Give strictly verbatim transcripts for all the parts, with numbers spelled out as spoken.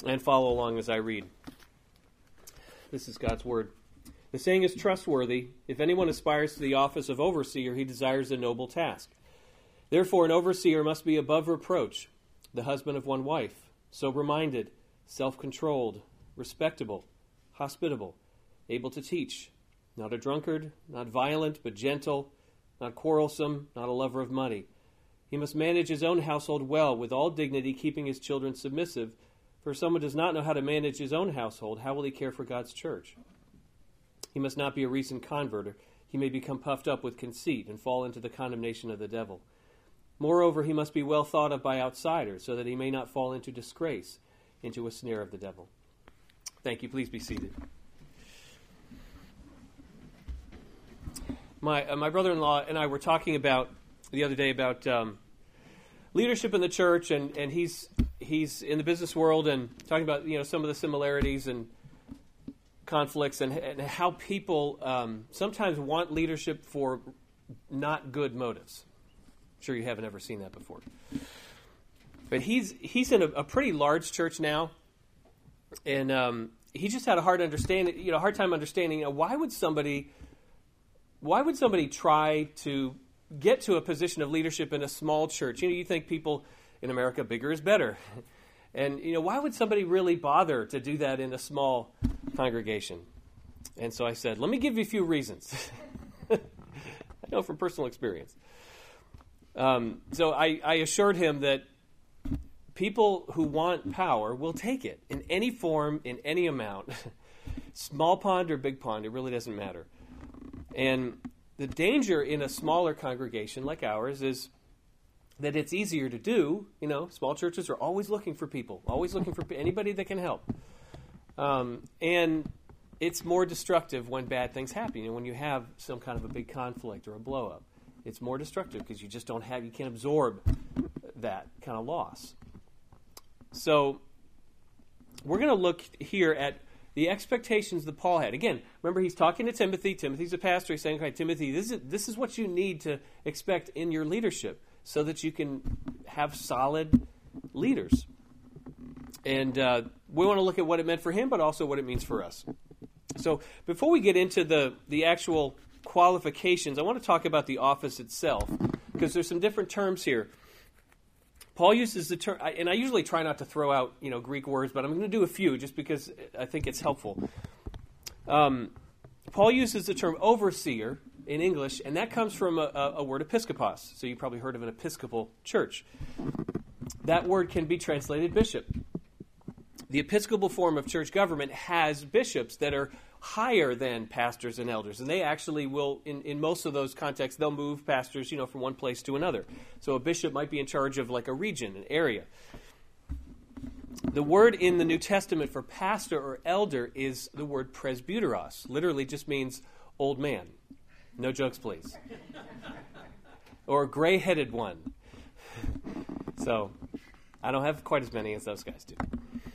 and follow along as I read. This is God's word. The saying is trustworthy. If anyone aspires to the office of overseer, he desires a noble task. Therefore, an overseer must be above reproach, the husband of one wife, sober-minded, self-controlled, respectable, hospitable, able to teach, not a drunkard, not violent, but gentle, not quarrelsome, not a lover of money. He must manage his own household well, with all dignity, keeping his children submissive. For if someone does not know how to manage his own household, how will he care for God's church? He must not be a recent convert, or he may become puffed up with conceit and fall into the condemnation of the devil. Moreover, he must be well thought of by outsiders, so that he may not fall into disgrace, into a snare of the devil. Thank you. Please be seated. My uh, my brother-in-law and I were talking about the other day about um, leadership in the church, and, and he's he's in the business world, and talking about you know some of the similarities and conflicts, and, and how people um, sometimes want leadership for not good motives. I'm sure you haven't ever seen that before. But he's he's in a, a pretty large church now, and um, he just had a hard understanding, you know, hard time understanding. You know, why would somebody, why would somebody try to get to a position of leadership in a small church? You know, you think people in America, bigger is better, and you know, why would somebody really bother to do that in a small congregation? And so I said, let me give you a few reasons. I know from personal experience. Um, so I, I assured him that people who want power will take it in any form, in any amount. Small pond or big pond, it really doesn't matter. And the danger in a smaller congregation like ours is that it's easier to do. You know, small churches are always looking for people, always looking for anybody that can help. Um, and it's more destructive when bad things happen. You know, when you have some kind of a big conflict or a blow-up, it's more destructive because you just don't have, you can't absorb that kind of loss. So we're going to look here at the expectations that Paul had. Again, remember he's talking to Timothy. Timothy's a pastor. He's saying, okay, Timothy, this is, this is what you need to expect in your leadership so that you can have solid leaders. And uh, we want to look at what it meant for him, but also what it means for us. So before we get into the, the actual qualifications, I want to talk about the office itself, because there's some different terms here. Paul uses the term, and I usually try not to throw out, you know, Greek words, but I'm going to do a few just because I think it's helpful. Um, Paul uses the term overseer in English, and that comes from a, a, a word episkopos. So you probably heard of an Episcopal church. That word can be translated bishop. The Episcopal form of church government has bishops that are higher than pastors and elders, and they actually will, in, in most of those contexts, they'll move pastors, you know, from one place to another. So a bishop might be in charge of like a region, an area. The word in the New Testament for pastor or elder is the word presbyteros. Literally just means old man. No jokes, please. Or gray-headed one. So I don't have quite as many as those guys do.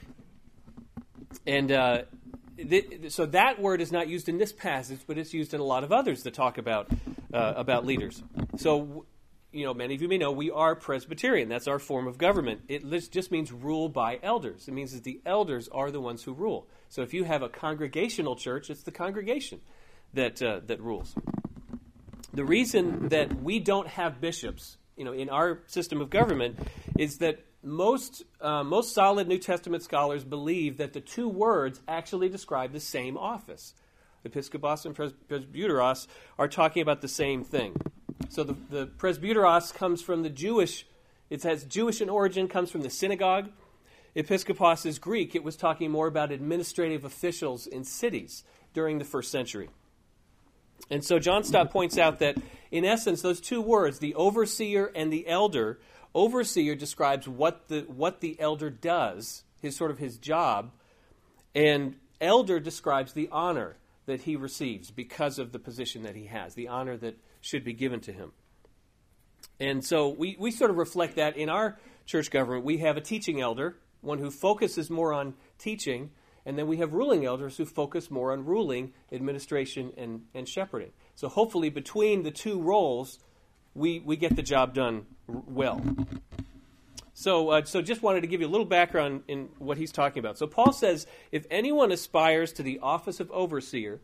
And uh, th- so that word is not used in this passage, but it's used in a lot of others that talk about uh, about leaders. So, you know, many of you may know we are Presbyterian. That's our form of government. It just means rule by elders. It means that the elders are the ones who rule. So if you have a congregational church, it's the congregation that uh, that rules. The reason that we don't have bishops, you know, in our system of government is that Most uh, most solid New Testament scholars believe that the two words actually describe the same office. Episkopos and pres- presbyteros are talking about the same thing. So the, the presbyteros comes from the Jewish, it has Jewish in origin, comes from the synagogue. Episkopos is Greek. It was talking more about administrative officials in cities during the first century. And so John Stott points out that, in essence, those two words, the overseer and the elder, overseer describes what the what the elder does, his sort of his job, and elder describes the honor that he receives because of the position that he has, the honor that should be given to him. And so we, we sort of reflect that in our church government. We have a teaching elder, one who focuses more on teaching, and then we have ruling elders who focus more on ruling, administration, and, and shepherding. So hopefully between the two roles, we, we get the job done well. So, uh, so just wanted to give you a little background in what he's talking about. So Paul says, if anyone aspires to the office of overseer,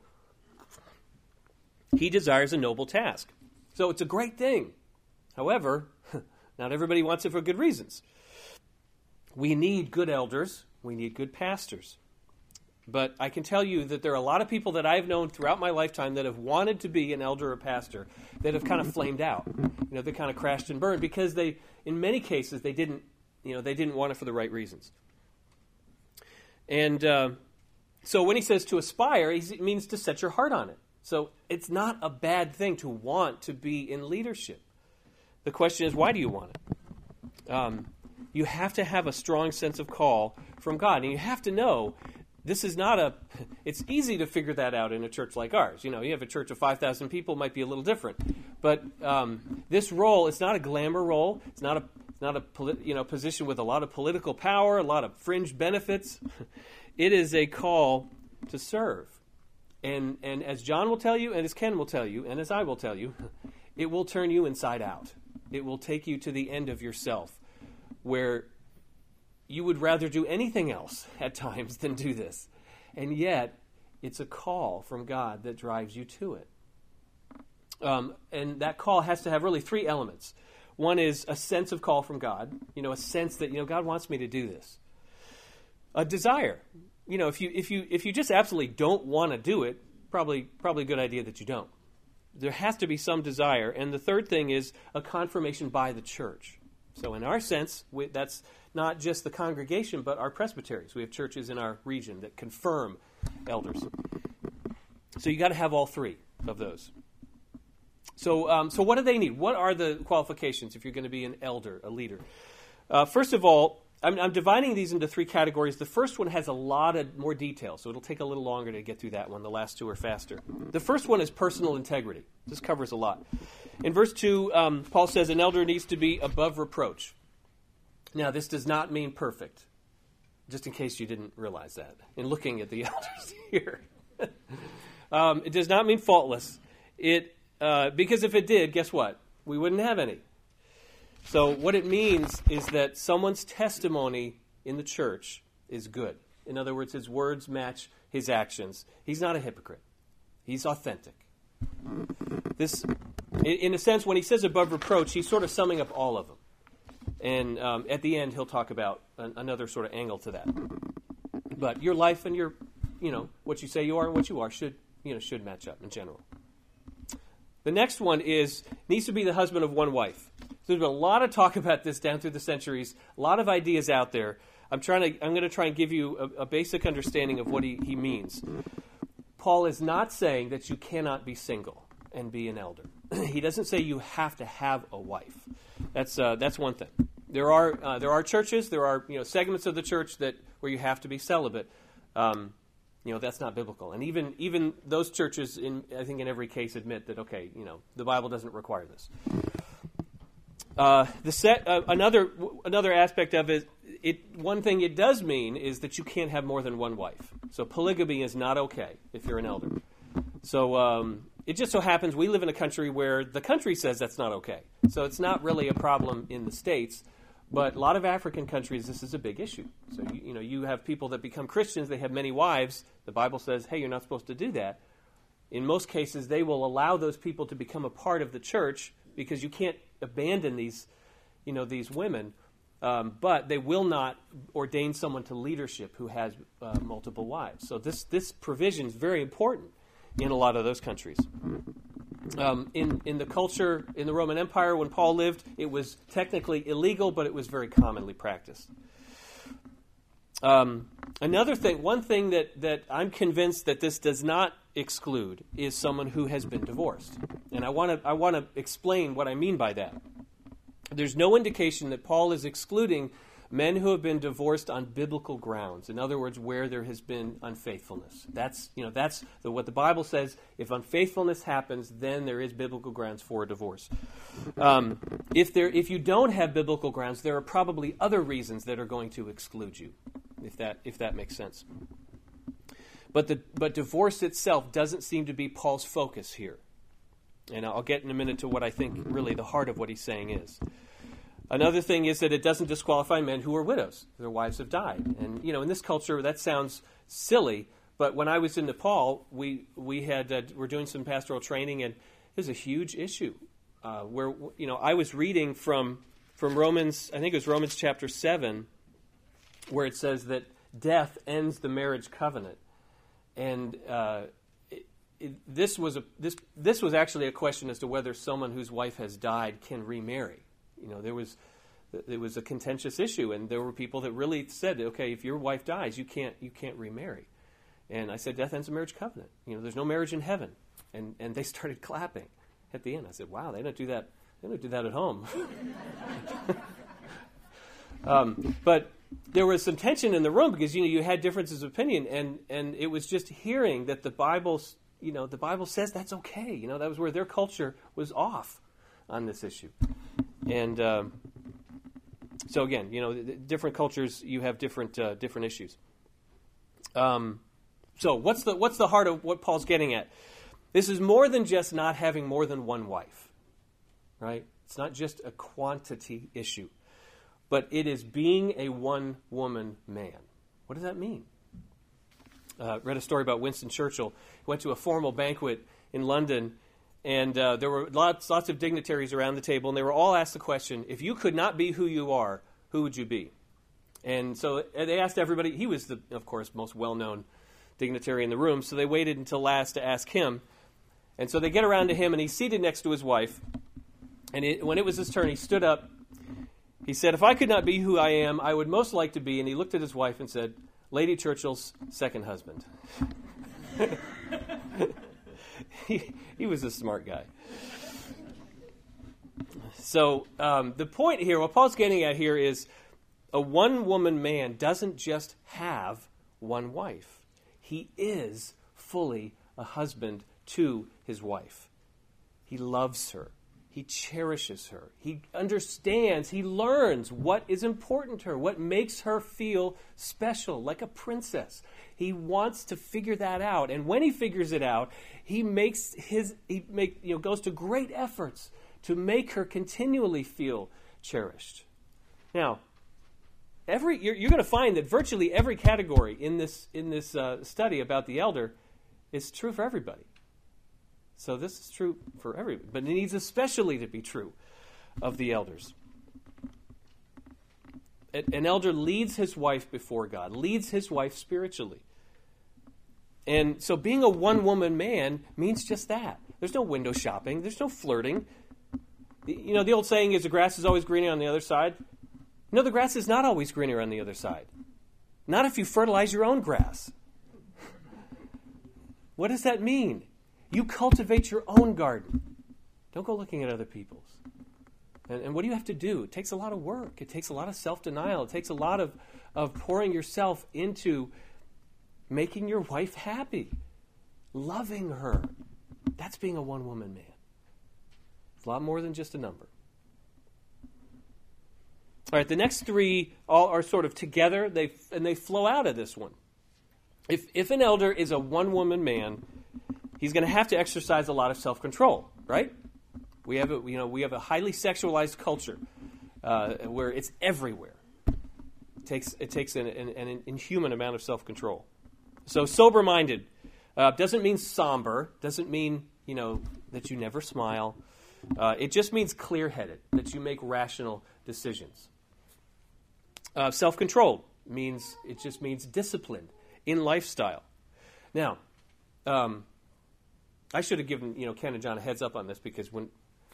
he desires a noble task. So it's a great thing. However, not everybody wants it for good reasons. We need good elders. We need good pastors. But I can tell you that there are a lot of people that I've known throughout my lifetime that have wanted to be an elder or pastor that have kind of flamed out. You know, they kind of crashed and burned because they, in many cases, they didn't, you know, they didn't want it for the right reasons. And uh, so when he says to aspire, he means to set your heart on it. So it's not a bad thing to want to be in leadership. The question is, why do you want it? Um, you have to have a strong sense of call from God, and you have to know. This is not a, it's easy to figure that out in a church like ours. You know, you have a church of five thousand people, it might be a little different. But um, this role, it's not a glamour role. It's not a, it's not a polit, you know, position with a lot of political power, a lot of fringe benefits. It is a call to serve. And, and as John will tell you, and as Ken will tell you, and as I will tell you, it will turn you inside out. It will take you to the end of yourself, where you would rather do anything else at times than do this. And yet, it's a call from God that drives you to it. Um, and that call has to have really three elements. One is a sense of call from God, you know, a sense that, you know, God wants me to do this. A desire. You know, if you if you if you just absolutely don't want to do it, probably probably a good idea that you don't. There has to be some desire. And the third thing is a confirmation by the church. So in our sense, we, that's not just the congregation, but our presbyteries. We have churches in our region that confirm elders. So you got to have all three of those. So, um, so what do they need? What are the qualifications if you're going to be an elder, a leader? Uh, first of all, I'm, I'm dividing these into three categories. The first one has a lot of more detail, so it'll take a little longer to get through that one. The last two are faster. The first one is personal integrity. This covers a lot. In verse two, um, Paul says an elder needs to be above reproach. Now, this does not mean perfect, just in case you didn't realize that in looking at the elders here. um, it does not mean faultless. It uh, because if it did, guess what? We wouldn't have any. So what it means is that someone's testimony in the church is good. In other words, his words match his actions. He's not a hypocrite. He's authentic. This, in a sense, when he says above reproach, he's sort of summing up all of them. And um, at the end, he'll talk about an, another sort of angle to that. But your life and your, you know, what you say you are and what you are should, you know, should match up in general. The next one is needs to be the husband of one wife. There's been a lot of talk about this down through the centuries. A lot of ideas out there. I'm trying to. I'm going to try and give you a, a basic understanding of what he, he means. Paul is not saying that you cannot be single and be an elder. He doesn't say you have to have a wife. That's uh, that's one thing. There are uh, there are churches, there are you know segments of the church that where you have to be celibate. Um, you know that's not biblical, and even even those churches, in I think in every case, admit that okay, you know the Bible doesn't require this. Uh, the set uh, another another aspect of it, it one thing it does mean is that you can't have more than one wife. So polygamy is not okay if you're an elder. So um, it just so happens we live in a country where the country says that's not okay. So it's not really a problem in the States, but a lot of African countries this is a big issue. So you, you know you have people that become Christians, they have many wives. The Bible says, hey, you're not supposed to do that. In most cases, they will allow those people to become a part of the church because you can't abandon these, you know, these women, um, but they will not ordain someone to leadership who has uh, multiple wives. So this this provision is very important in a lot of those countries. Um, in in the culture in the Roman Empire when Paul lived, it was technically illegal, but it was very commonly practiced. Um, another thing, one thing that, that I'm convinced that this does not exclude is someone who has been divorced. And I want to I want to explain what I mean by that. There's no indication that Paul is excluding men who have been divorced on biblical grounds. In other words, where there has been unfaithfulness. That's you know that's the, what the Bible says. If unfaithfulness happens, then there is biblical grounds for a divorce. Um, if there if you don't have biblical grounds, there are probably other reasons that are going to exclude you. If that if that makes sense. But the but divorce itself doesn't seem to be Paul's focus here. And I'll get in a minute to what I think really the heart of what he's saying is. Another thing is that it doesn't disqualify men who are widows. Their wives have died. And, you know, in this culture, that sounds silly. But when I was in Nepal, we we had uh, we're doing some pastoral training, and there's a huge issue uh, where, you know, I was reading from from Romans, I think it was Romans chapter seven, where it says that death ends the marriage covenant. And uh, it, it, this was a this this was actually a question as to whether someone whose wife has died can remarry. You know, there was there was a contentious issue, and there were people that really said, okay, if your wife dies, you can't you can't remarry. And I said, death ends the marriage covenant. You know, there's no marriage in heaven. And and they started clapping at the end. I said, wow, they don't do that. They don't do that at home. um, but there was some tension in the room because, you know, you had differences of opinion, and and it was just hearing that the Bible, you know, the Bible says that's okay. You know, that was where their culture was off on this issue. And um, so again, you know, different cultures, you have different uh, different issues. Um, so what's the what's the heart of what Paul's getting at? This is more than just not having more than one wife, right? It's not just a quantity issue, but it is being a one-woman man. What does that mean? Uh, read a story about Winston Churchill. He went to a formal banquet in London. And uh, there were lots, lots of dignitaries around the table, and they were all asked the question, if you could not be who you are, who would you be? And so they asked everybody. He was, the, of course, most well-known dignitary in the room, so they waited until last to ask him. And so they get around to him, and he's seated next to his wife. And it, when it was his turn, he stood up. He said, if I could not be who I am, I would most like to be. And he looked at his wife and said, Lady Churchill's second husband. He, he was a smart guy. So um, the point here, what Paul's getting at here is a one-woman man doesn't just have one wife. He is fully a husband to his wife. He loves her. He cherishes her. He understands, he learns what is important to her, what makes her feel special, like a princess. He wants to figure that out. And when he figures it out, he makes his he make you know goes to great efforts to make her continually feel cherished. Now, every you're, you're going to find that virtually every category in this in this uh, study about the elder is true for everybody. So this is true for everybody, but it needs especially to be true of the elders. An elder leads his wife before God, leads his wife spiritually. And so being a one-woman man means just that. There's no window shopping. There's no flirting. You know, the old saying is the grass is always greener on the other side. No, the grass is not always greener on the other side. Not if you fertilize your own grass. What does that mean? You cultivate your own garden. Don't go looking at other people's. And, and what do you have to do? It takes a lot of work. It takes a lot of self-denial. It takes a lot of, of pouring yourself into making your wife happy, loving her. That's being a one-woman man. It's a lot more than just a number. All right, the next three all are sort of together, they and they flow out of this one. If if an elder is a one-woman man, he's going to have to exercise a lot of self-control, right? We have a, you know, we have a highly sexualized culture uh, where it's everywhere. It takes it takes an, an, an inhuman amount of self-control. So sober-minded uh, doesn't mean somber, doesn't mean, you know, that you never smile. Uh, it just means clear-headed, that you make rational decisions. Uh, self-controlled means it just means disciplined in lifestyle. Now, um, I should have given you know Ken and John a heads up on this, because when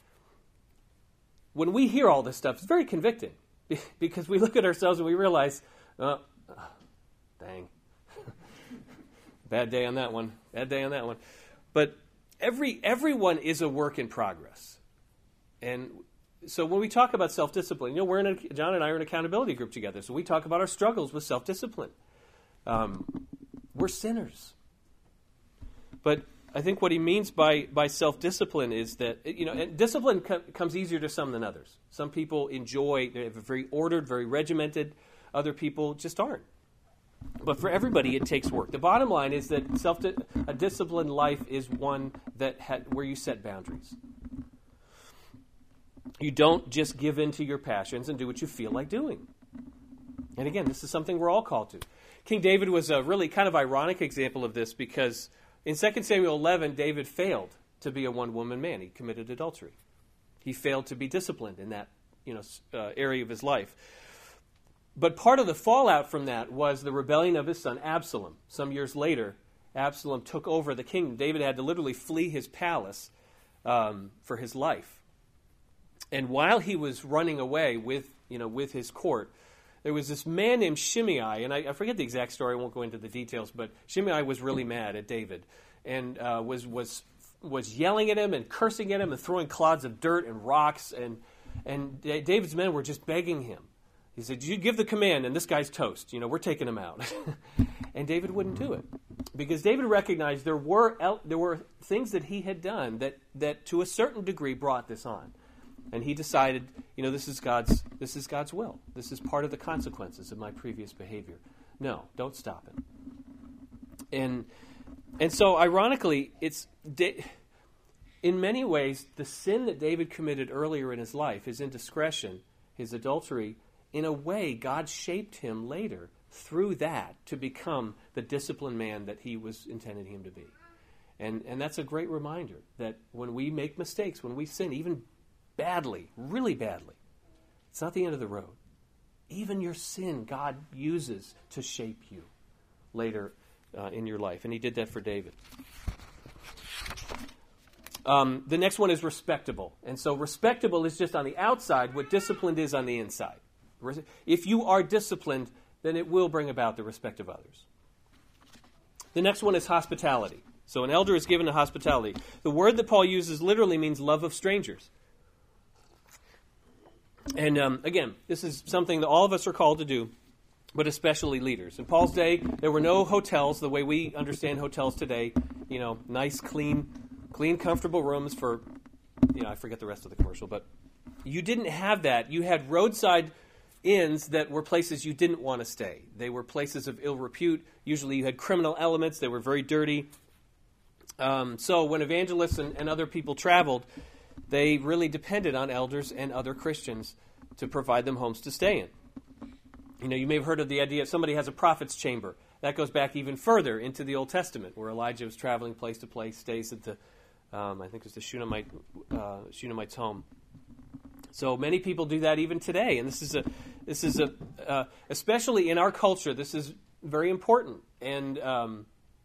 when we hear all this stuff, it's very convicting, because we look at ourselves and we realize, oh, oh, dang, bad day on that one, bad day on that one. But every everyone is a work in progress, and so when we talk about self-discipline, you know, we're in a, John and I are in an accountability group together, so we talk about our struggles with self-discipline. Um, we're sinners, but I think what he means by, by self-discipline is that, you know, and discipline co- comes easier to some than others. Some people enjoy, they have a very ordered, very regimented. Other people just aren't. But for everybody, it takes work. The bottom line is that self a disciplined life is one that ha- where you set boundaries. You don't just give in to your passions and do what you feel like doing. And again, this is something we're all called to. King David was a really kind of ironic example of this because in Second Samuel eleven, David failed to be a one-woman man. He committed adultery. He failed to be disciplined in that you know, uh, area of his life. But part of the fallout from that was the rebellion of his son Absalom. Some years later, Absalom took over the kingdom. David had to literally flee his palace um, for his life. And while he was running away with, you know, with his court, there was this man named Shimei, and I, I forget the exact story. I won't go into the details, but Shimei was really mad at David and uh, was was was yelling at him and cursing at him and throwing clods of dirt and rocks. And and David's men were just begging him. He said, "You give the command, and this guy's toast. You know, we're taking him out." And David wouldn't do it because David recognized there were el- there were things that he had done that that to a certain degree brought this on. And he decided, you know, this is God's this is God's will. This is part of the consequences of my previous behavior. No, don't stop it. And and so, ironically, it's in many ways the sin that David committed earlier in his life, his indiscretion, his adultery. In a way, God shaped him later through that to become the disciplined man that he was intended him to be. And and that's a great reminder that when we make mistakes, when we sin, even badly, really badly, it's not the end of the road. Even your sin, God uses to shape you later uh, in your life. And he did that for David. Um, the next one is respectable. And so respectable is just on the outside what disciplined is on the inside. If you are disciplined, then it will bring about the respect of others. The next one is hospitality. So an elder is given to hospitality. The word that Paul uses literally means love of strangers. And um, again, this is something that all of us are called to do, but especially leaders. In Paul's day, there were no hotels the way we understand hotels today. You know, nice, clean, clean, comfortable rooms for, you know, I forget the rest of the commercial, but you didn't have that. You had roadside inns that were places you didn't want to stay. They were places of ill repute. Usually you had criminal elements. They were very dirty. Um, so when evangelists and, and other people traveled, they really depended on elders and other Christians to provide them homes to stay in. You know, you may have heard of the idea somebody has a prophet's chamber. That goes back even further into the Old Testament, where Elijah was traveling place to place, stays at the, um, I think it was the Shunammite, uh, Shunammite's home. So many people do that even today, and this is a, this is a, uh, especially in our culture, this is very important. And um,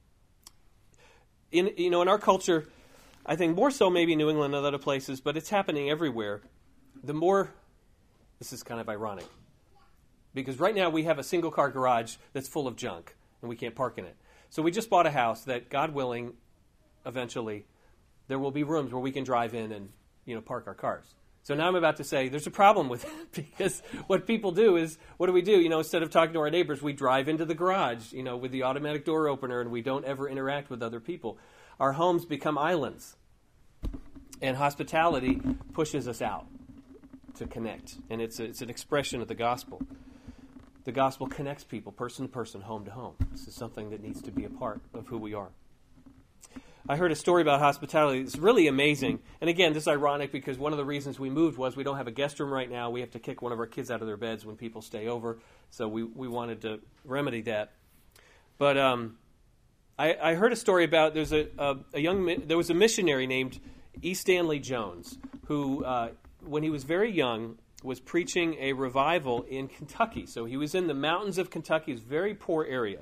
in you know, in our culture, I think more so maybe New England and other places, but it's happening everywhere. The more, this is kind of ironic, because right now we have a single car garage that's full of junk, and we can't park in it. So we just bought a house that, God willing, eventually there will be rooms where we can drive in and you know park our cars. So now I'm about to say there's a problem with it because what people do is, what do we do? You know, instead of talking to our neighbors, we drive into the garage, you know, with the automatic door opener, and we don't ever interact with other people. Our homes become islands, and hospitality pushes us out to connect, and it's a, it's an expression of the gospel. The gospel connects people, person to person, home to home. This is something that needs to be a part of who we are. I heard a story about hospitality. It's really amazing. And again, this is ironic because one of the reasons we moved was we don't have a guest room right now. We have to kick one of our kids out of their beds when people stay over. So we, we wanted to remedy that. But um, I, I heard a story about there's a, a, a young there was a missionary named E. Stanley Jones who, uh, when he was very young, was preaching a revival in Kentucky. So he was in the mountains of Kentucky. It was a very poor area.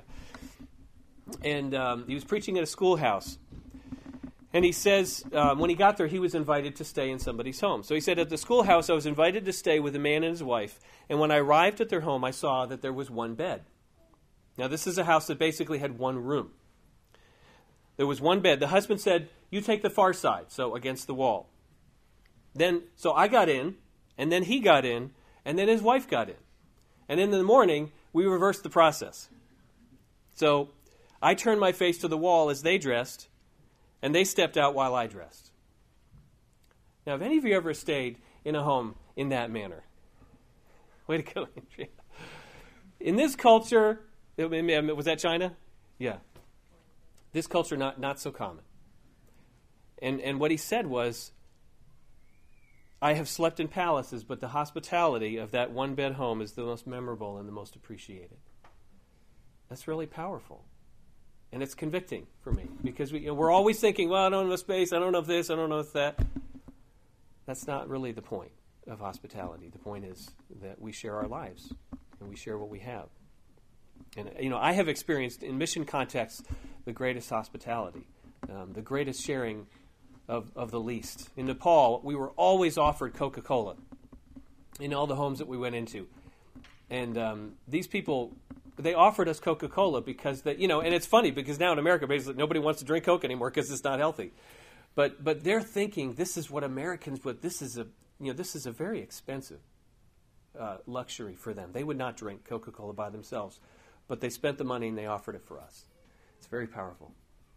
And um, he was preaching at a schoolhouse. And he says, um, when he got there, he was invited to stay in somebody's home. So he said, at the schoolhouse, I was invited to stay with a man and his wife. And when I arrived at their home, I saw that there was one bed. Now, this is a house that basically had one room. There was one bed. The husband said, you take the far side, so against the wall. Then, so I got in, and then he got in, and then his wife got in. And in the morning, we reversed the process. So I turned my face to the wall as they dressed, and they stepped out while I dressed. Now, have any of you ever stayed in a home in that manner? Way to go, Andrea. In this culture, was that China? Yeah. This culture, not, not so common. And and what he said was, I have slept in palaces, but the hospitality of that one-bed home is the most memorable and the most appreciated. That's really powerful. And it's convicting for me because we, you know, we're always thinking, well, I don't have space, I don't know if this, I don't know if that. That's not really the point of hospitality. The point is that we share our lives and we share what we have. And, you know, I have experienced in mission contexts the greatest hospitality, um, the greatest sharing of, of the least. In Nepal, we were always offered Coca-Cola in all the homes that we went into. And um, these people, they offered us Coca-Cola because, they, you know, and it's funny because now in America, basically nobody wants to drink Coke anymore because it's not healthy. But but they're thinking this is what Americans would, this is a, you know, this is a very expensive uh, luxury for them. They would not drink Coca-Cola by themselves. But they spent the money and they offered it for us. It's very powerful.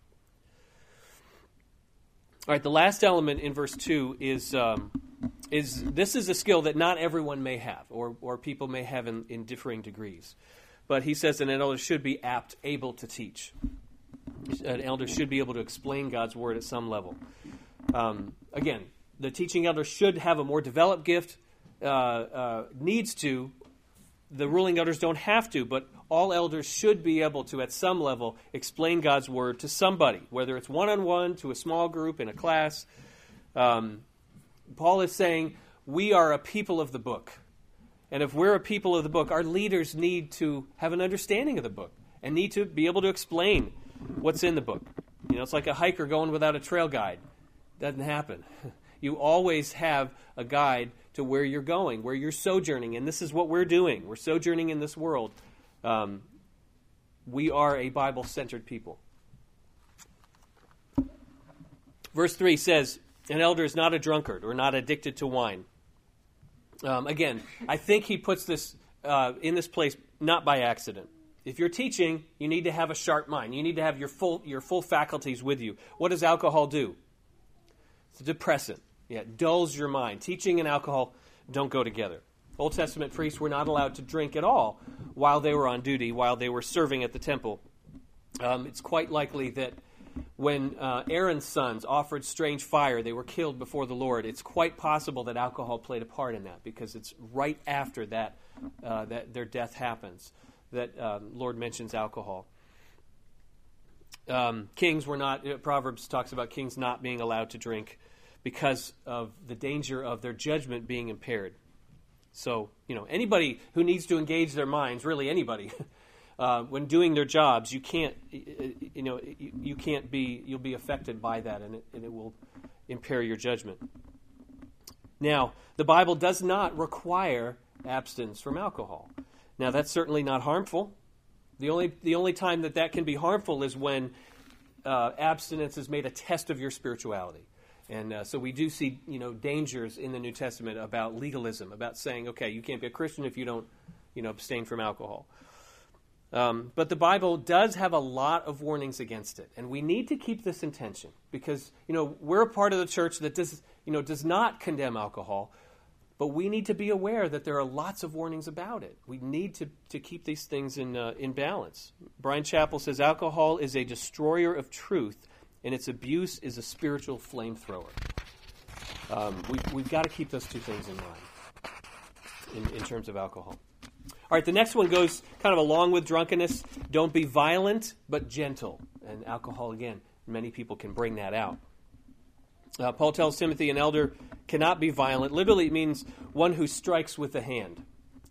All right, the last element in verse two is um, is this is a skill that not everyone may have, or or people may have in, in differing degrees. But he says that an elder should be apt, able to teach. An elder should be able to explain God's word at some level. Um, again, the teaching elder should have a more developed gift, uh, uh, needs to. The ruling elders don't have to, but all elders should be able to, at some level, explain God's word to somebody, whether it's one-on-one, to a small group, in a class. Um, Paul is saying we are a people of the book. And if we're a people of the book, our leaders need to have an understanding of the book and need to be able to explain what's in the book. You know, it's like a hiker going without a trail guide. Doesn't happen. You always have a guide to where you're going, where you're sojourning, and this is what we're doing. We're sojourning in this world. Um, we are a Bible-centered people. Verse three says, an elder is not a drunkard or not addicted to wine. Um, again, I think he puts this uh, in this place not by accident. If you're teaching, you need to have a sharp mind. You need to have your full your full faculties with you. What does alcohol do? It's a depressant. Yeah, it dulls your mind. Teaching and alcohol don't go together. Old Testament priests were not allowed to drink at all while they were on duty, while they were serving at the temple. Um, it's quite likely that when uh, Aaron's sons offered strange fire, they were killed before the Lord. It's quite possible that alcohol played a part in that because it's right after that uh, that their death happens that um, Lord mentions alcohol. Um, kings were not, uh, Proverbs talks about kings not being allowed to drink because of the danger of their judgment being impaired. So, you know, anybody who needs to engage their minds, really anybody, uh, when doing their jobs, you can't, you know, you can't be, you'll be affected by that, and it, and it will impair your judgment. Now, the Bible does not require abstinence from alcohol. Now, that's certainly not harmful. The only the only time that that can be harmful is when uh, abstinence is made a test of your spirituality. And uh, so we do see, you know, dangers in the New Testament about legalism, about saying, okay, you can't be a Christian if you don't, you know, abstain from alcohol. Um, but the Bible does have a lot of warnings against it, and we need to keep this in tension because, you know, we're a part of the church that does, you know, does not condemn alcohol, but we need to be aware that there are lots of warnings about it. We need to, to keep these things in uh, in balance. Brian Chappell says alcohol is a destroyer of truth, and its abuse is a spiritual flamethrower. Um, we, we've got to keep those two things in mind in, in terms of alcohol. All right, the next one goes kind of along with drunkenness. Don't be violent, but gentle. And alcohol, again, many people can bring that out. Uh, Paul tells Timothy an elder cannot be violent. Literally, it means one who strikes with the hand.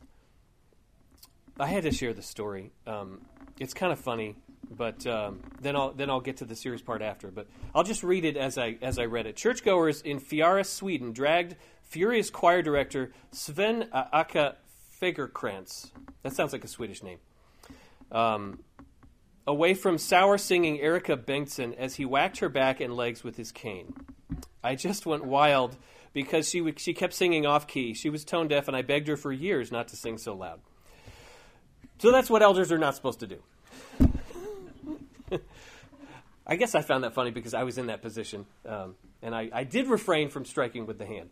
I had to share the story. Um, it's kind of funny, but um, then I'll then I'll get to the serious part after. But I'll just read it as I as I read it. Churchgoers in Fjära, Sweden, dragged furious choir director Sven Aka Fagerkrantz. That sounds like a Swedish name. Um, away from sour-singing Erika Bengtsson as he whacked her back and legs with his cane. I just went wild because she she kept singing off-key. She was tone-deaf, and I begged her for years not to sing so loud. So that's what elders are not supposed to do. I guess I found that funny because I was in that position, um, and I, I did refrain from striking with the hand.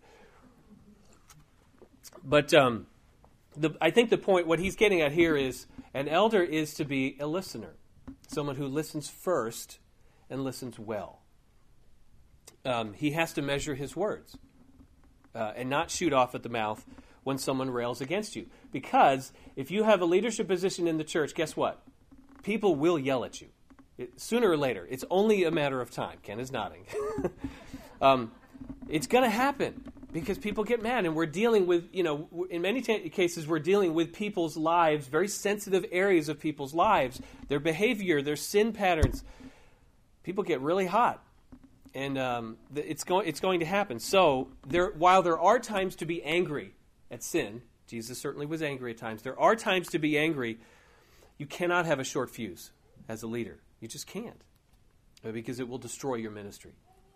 But um, the, I think the point, what he's getting at here is an elder is to be a listener, someone who listens first and listens well. Um, he has to measure his words. uh, and not shoot off at the mouth when someone rails against you. Because if you have a leadership position in the church, guess what? People will yell at you. It, sooner or later. It's only a matter of time. Ken is nodding. um, it's going to happen because people get mad, and we're dealing with, you know, in many t- cases, we're dealing with people's lives, very sensitive areas of people's lives, their behavior, their sin patterns. People get really hot, and um, it's going it's going to happen. So there, while there are times to be angry at sin, Jesus certainly was angry at times. There are times to be angry. You cannot have a short fuse as a leader. You just can't, because it will destroy your ministry.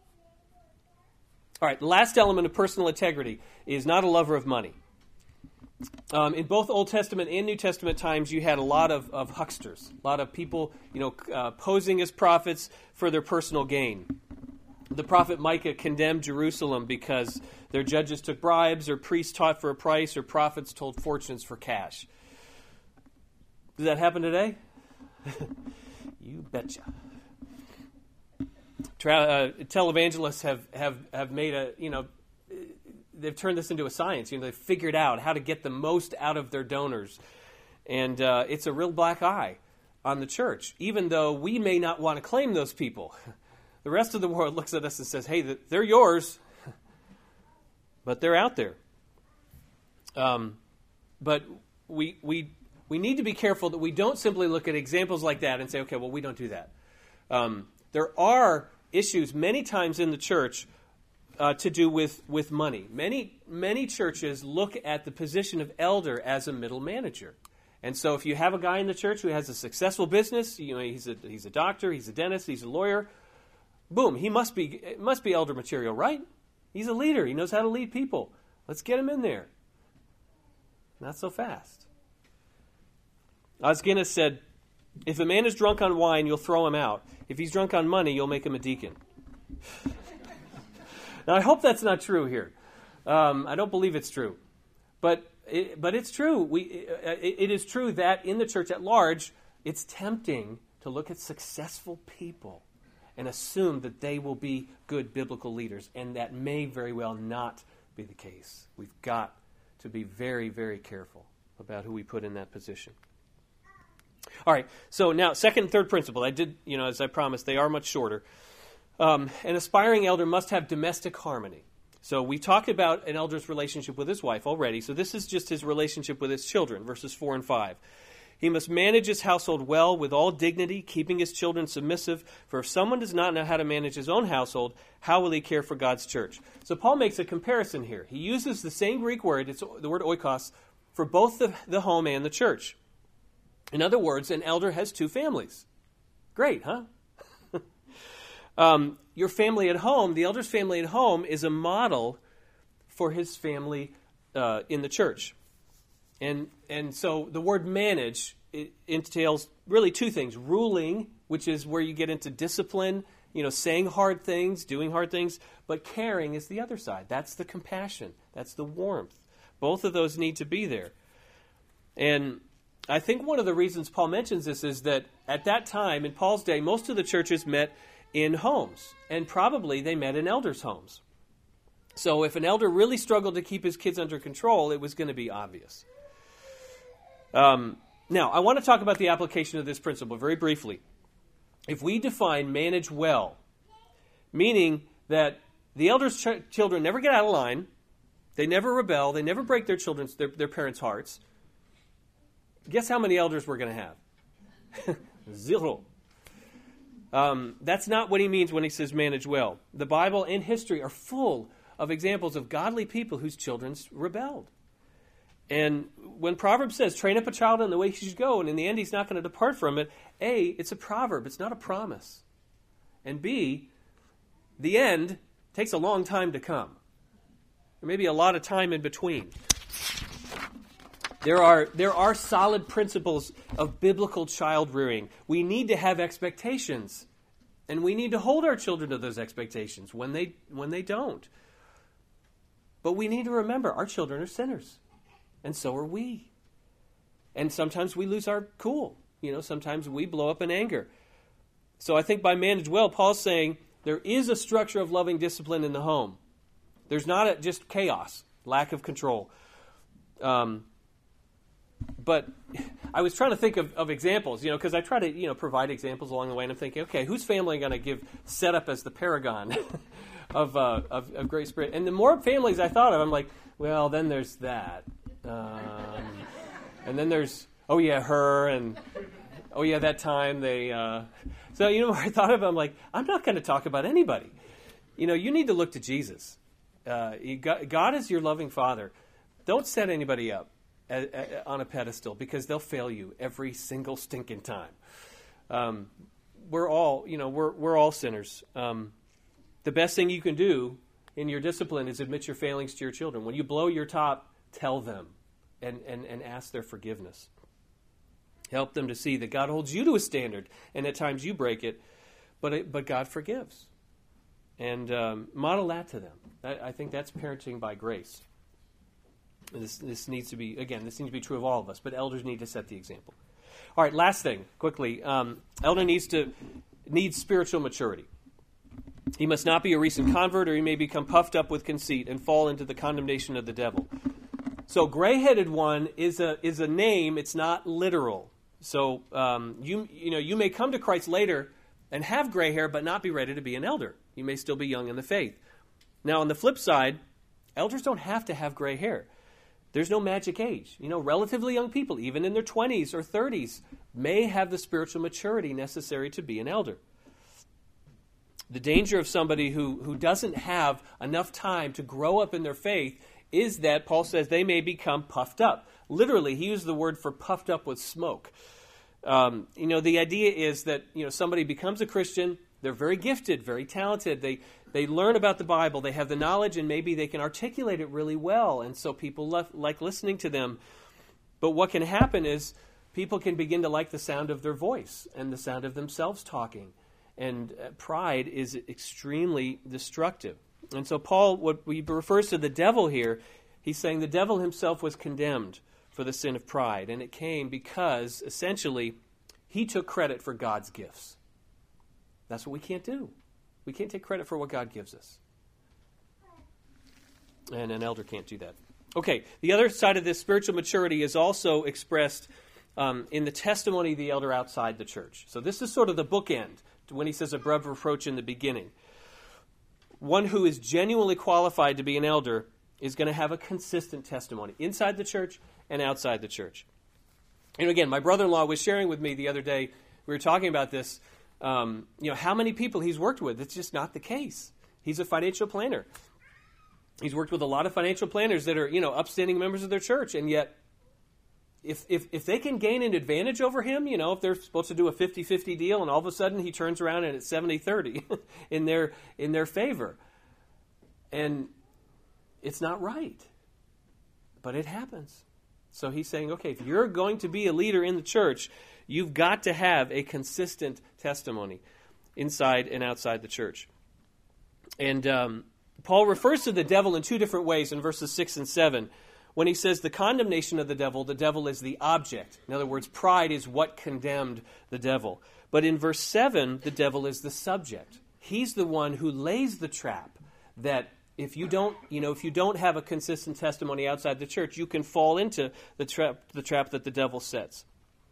All right, the last element of personal integrity is not a lover of money. Um, in both Old Testament and New Testament times, you had a lot of, of hucksters, a lot of people, you know, uh, posing as prophets for their personal gain. The prophet Micah condemned Jerusalem because their judges took bribes, or priests taught for a price, or prophets told fortunes for cash. Does that happen today? You betcha. Tra- uh, televangelists have, have, have made a, you know, they've turned this into a science. You know, they've figured out how to get the most out of their donors. And uh, it's a real black eye on the church, even though we may not want to claim those people. The rest of the world looks at us and says, hey, they're yours, but they're out there. Um, but we we we need to be careful that we don't simply look at examples like that and say, okay, well, we don't do that. Um, there are issues many times in the church uh, to do with, with money. Many, many churches look at the position of elder as a middle manager. And so if you have a guy in the church who has a successful business, you know, he's a, he's a doctor, he's a dentist, he's a lawyer, boom, he must be, it must be elder material, right? He's a leader. He knows how to lead people. Let's get him in there. Not so fast. Os Guinness said, if a man is drunk on wine, you'll throw him out. If he's drunk on money, you'll make him a deacon. Now, I hope that's not true here. Um, I don't believe it's true. But it, but it's true. We it, it is true that in the church at large, it's tempting to look at successful people and assume that they will be good biblical leaders. And that may very well not be the case. We've got to be very, very careful about who we put in that position. All right, so now second and third principle. I did, you know, as I promised, they are much shorter. Um, an aspiring elder must have domestic harmony. So we talked about an elder's relationship with his wife already. So this is just his relationship with his children, verses four and five. He must manage his household well with all dignity, keeping his children submissive. For if someone does not know how to manage his own household, how will he care for God's church? So Paul makes a comparison here. He uses the same Greek word, it's the word oikos, for both the, the home and the church. In other words, an elder has two families. Great, huh? um, your family at home, the elder's family at home, is a model for his family uh, in the church. And and so the word manage, it entails really two things. Ruling, which is where you get into discipline, you know, saying hard things, doing hard things. But caring is the other side. That's the compassion. That's the warmth. Both of those need to be there. And I think one of the reasons Paul mentions this is that at that time, in Paul's day, most of the churches met in homes. And probably they met in elders' homes. So if an elder really struggled to keep his kids under control, it was going to be obvious. Um, now, I want to talk about the application of this principle very briefly. If we define manage well, meaning that the elders' ch- children never get out of line, they never rebel, they never break their children's their, their parents' hearts, guess how many elders we're going to have? Zero. Um, that's not what he means when he says manage well. The Bible and history are full of examples of godly people whose children rebelled. And when Proverbs says, train up a child in the way he should go, and in the end he's not going to depart from it, A, it's a proverb, it's not a promise. And B, the end takes a long time to come. There may be a lot of time in between. There are, there are solid principles of biblical child rearing. We need to have expectations. And we need to hold our children to those expectations when they, when they don't. But we need to remember our children are sinners. And so are we. And sometimes we lose our cool. You know, sometimes we blow up in anger. So I think by manage well, Paul's saying there is a structure of loving discipline in the home. There's not a, just chaos, lack of control. Um, but I was trying to think of, of examples, you know, because I try to, you know, provide examples along the way, and I'm thinking, okay, whose family am I going to give set up as the paragon of, uh, of of Great Spirit? And the more families I thought of, I'm like, well, then there's that, um, and then there's, oh yeah, her, and oh yeah, that time they. Uh, so you know, I thought of, it, I'm like, I'm not going to talk about anybody. You know, you need to look to Jesus. Uh, you got, God is your loving Father. Don't set anybody up a, a, on a pedestal, because they'll fail you every single stinking time. Um, we're all, you know, we're we're all sinners. Um, the best thing you can do in your discipline is admit your failings to your children. When you blow your top, tell them and, and, and ask their forgiveness. Help them to see that God holds you to a standard, and at times you break it, but it, but God forgives. And um, model that to them. I, I think that's parenting by grace. This, this needs to be, again, this needs to be true of all of us, but elders need to set the example. All right, last thing, quickly. Um, elder needs to needs spiritual maturity. He must not be a recent convert, or he may become puffed up with conceit and fall into the condemnation of the devil. So gray-headed one is a is a name. It's not literal. So um, you you know you may come to Christ later and have gray hair, but not be ready to be an elder. You may still be young in the faith. Now, on the flip side, elders don't have to have gray hair. There's no magic age. You know, relatively young people, even in their twenties or thirties, may have the spiritual maturity necessary to be an elder. The danger of somebody who, who doesn't have enough time to grow up in their faith is that, Paul says, they may become puffed up. Literally, he used the word for puffed up with smoke. Um, you know, the idea is that, you know, somebody becomes a Christian, they're very gifted, very talented, they They learn about the Bible, they have the knowledge, and maybe they can articulate it really well, and so people love, like listening to them. But what can happen is people can begin to like the sound of their voice and the sound of themselves talking, and uh, pride is extremely destructive. And so Paul, what he refers to the devil here, he's saying the devil himself was condemned for the sin of pride, and it came because, essentially, he took credit for God's gifts. That's what we can't do. We can't take credit for what God gives us. And an elder can't do that. Okay, the other side of this spiritual maturity is also expressed um, in the testimony of the elder outside the church. So this is sort of the bookend to when he says above reproach in the beginning. One who is genuinely qualified to be an elder is going to have a consistent testimony inside the church and outside the church. And again, my brother-in-law was sharing with me the other day, we were talking about this, Um, you know, how many people he's worked with. It's just not the case. He's a financial planner. He's worked with a lot of financial planners that are, you know, upstanding members of their church, and yet if if if they can gain an advantage over him, you know, if they're supposed to do a fifty-fifty deal and all of a sudden he turns around and it's seventy-thirty in their in their favor. And it's not right. But it happens. So he's saying, okay, if you're going to be a leader in the church, you've got to have a consistent testimony inside and outside the church. And um, Paul refers to the devil in two different ways in verses six and seven. When he says the condemnation of the devil, the devil is the object. In other words, pride is what condemned the devil. But in verse seven, the devil is the subject. He's the one who lays the trap that if you don't, you know, if you don't have a consistent testimony outside the church, you can fall into the trap, the trap that the devil sets.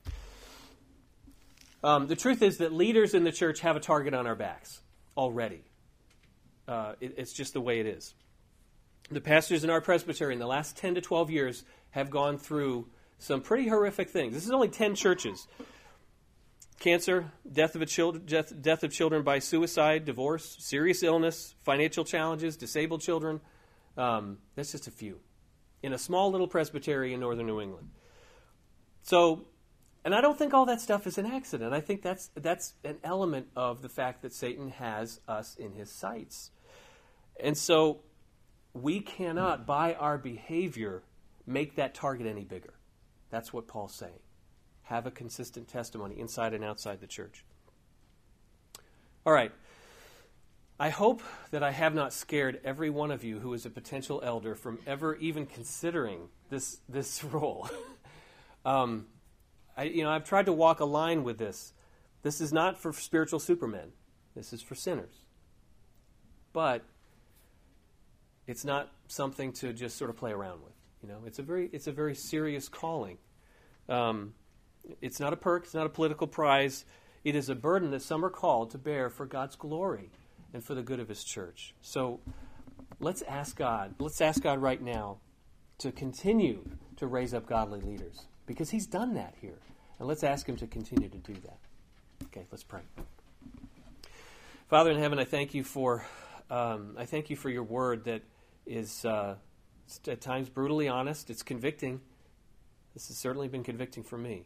Um, the truth is that leaders in the church have a target on our backs already. Uh, it, it's just the way it is. The pastors in our presbytery in the last ten to twelve years have gone through some pretty horrific things. This is only ten churches. Cancer, death of, a child, death, death of children by suicide, divorce, serious illness, financial challenges, disabled children. Um, that's just a few. In a small little presbytery in northern New England. So... And I don't think all that stuff is an accident. I think that's that's an element of the fact that Satan has us in his sights. And so we cannot, by our behavior, make that target any bigger. That's what Paul's saying. Have a consistent testimony inside and outside the church. All right. I hope that I have not scared every one of you who is a potential elder from ever even considering this, this role. um I, you know, I've tried to walk a line with this. This is not for spiritual supermen. This is for sinners. But it's not something to just sort of play around with. You know, it's a very it's a very serious calling. Um, it's not a perk. It's not a political prize. It is a burden that some are called to bear for God's glory and for the good of His church. So let's ask God. Let's ask God right now to continue to raise up godly leaders, because He's done that here, and let's ask Him to continue to do that. Okay, let's pray. Father in heaven, I thank you for um, I thank you for your word that is uh, at times brutally honest. It's convicting. This has certainly been convicting for me.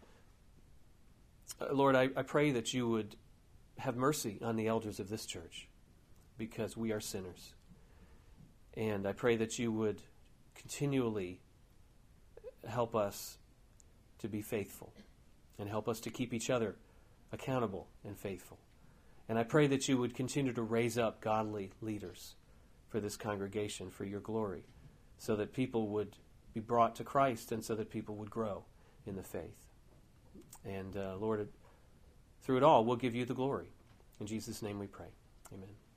Uh, Lord, I, I pray that you would have mercy on the elders of this church, because we are sinners. And I pray that you would continually help us to be faithful and help us to keep each other accountable and faithful. And I pray that you would continue to raise up godly leaders for this congregation, for your glory, so that people would be brought to Christ and so that people would grow in the faith. And uh, Lord, through it all, we'll give you the glory. In Jesus' name we pray. Amen.